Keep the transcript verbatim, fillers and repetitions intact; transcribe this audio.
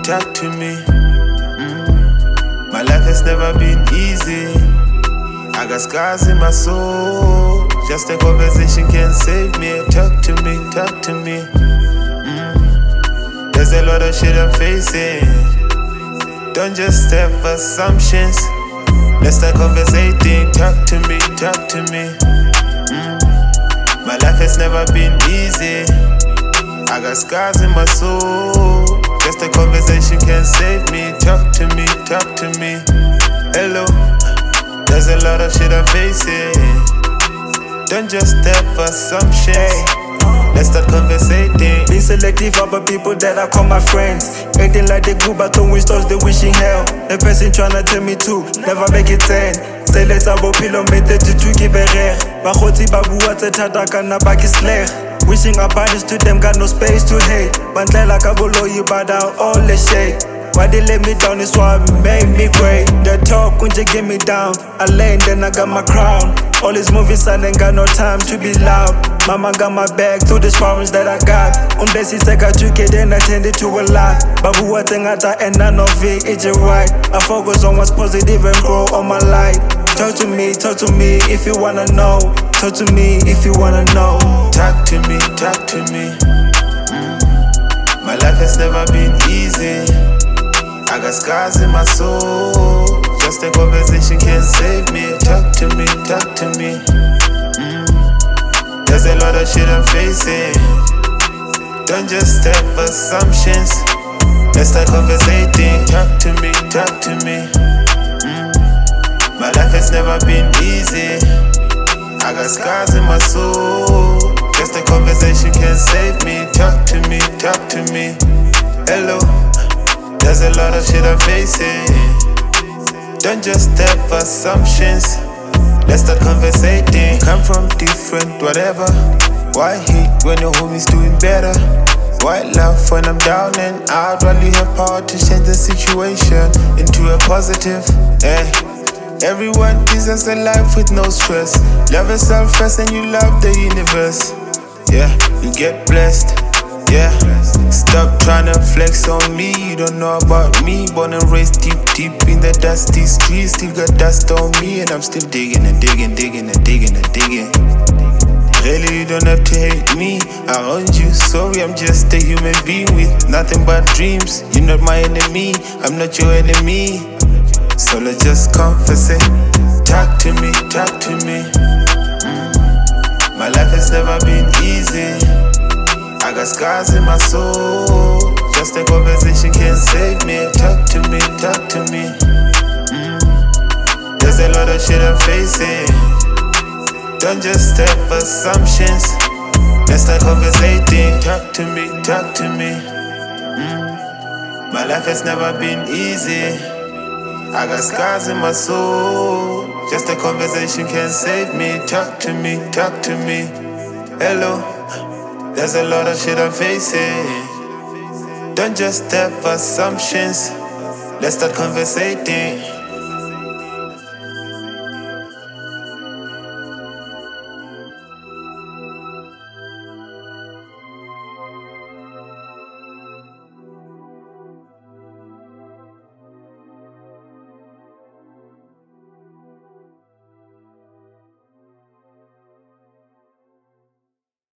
talk to me. Mm. My life has never been easy. I got scars in my soul. Just a conversation can save me. Talk to me, talk to me. Mm. There's a lot of shit I'm facing. Don't just have assumptions. Let's start conversating. Talk to me, talk to me. Mm. My life has never been easy. I got scars in my soul. Just a conversation can save me. Talk to me, talk to me. Hello. There's a lot of shit I'm facing. Don't just have assumptions. Let's start conversating. Be selective about people that I call my friends. Acting like they good but throwing stars, they wishing hell. The person tryna tell me to never make it ten. Say let's have a pillow, made the two keep it rare. Bakoti babu what's a tata kana baki slare. Wishing abundance to them, got no space to hate. Bantle like a bolo, you bow down all the shade. Why they let me down is what made me great. The talk when you get me down, I lay then I got my crown. All these movies I ain't got no time to be loud. Mama got my back through these problems that I got. Un blessing take a trick then I tend to a lot. Babu what thing I thought and none of it, it's right. I focus on what's positive and grow on my light. Talk to me, talk to me if you wanna know. Talk to me if you wanna know. Talk to me, talk to me. Mm. My life has never been easy. I got scars in my soul. Just a conversation can save me. Talk to me, talk to me. Mm. There's a lot of shit I'm facing. Don't just have assumptions. Let's start conversating. Talk to me, talk to me. Mm. My life has never been easy. I got scars in my soul. Just a conversation can save me. Talk to me, talk to me. Hello. There's a lot of shit I'm facing. Don't just have assumptions. Let's start conversating. Come from different whatever. Why hate when your homie's doing better? Why love when I'm down and out? While you have power to change the situation into a positive. Eh. Everyone deserves a life with no stress. Love yourself first and you love the universe. Yeah, you get blessed. Yeah, stop trying to flex on me. You don't know about me. Born and raised deep, deep in the dusty streets. Still got dust on me and I'm still digging and digging, digging and digging and digging. Really, you don't have to hate me. I own you, sorry, I'm just a human being with nothing but dreams. You're not my enemy, I'm not your enemy. So let's just conversate. Talk to me, talk to me. Mm. My life has never been easy. I got scars in my soul. Just a conversation can save me. Talk to me, talk to me. Mm. There's a lot of shit I'm facing. Don't just have assumptions. Let's start conversating. Talk to me, talk to me. Mm. My life has never been easy. I got scars in my soul. Just a conversation can save me. Talk to me, talk to me. Hello. There's a lot of shit I'm facing. Don't just have assumptions. Let's start conversating.